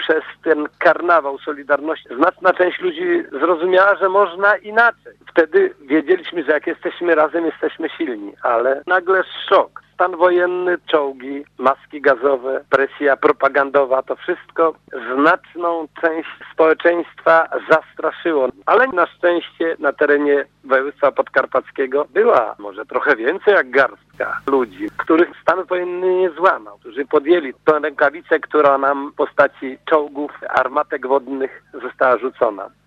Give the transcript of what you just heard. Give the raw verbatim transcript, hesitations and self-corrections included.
przez ten karnawał Solidarności znaczna część ludzi zrozumiała, że można inaczej. Wtedy wiedzieliśmy, że jak jesteśmy razem, jesteśmy silni, ale nagle szok. Stan wojenny, czołgi, maski gazowe, presja propagandowa, to wszystko znaczną część społeczeństwa zastraszyło. Ale na szczęście na terenie województwa podkarpackiego była może trochę więcej jak garstka ludzi, których stan wojenny nie złamał, którzy podjęli tę rękawicę, która nam w postaci czołgów, armatek wodnych została rzucona.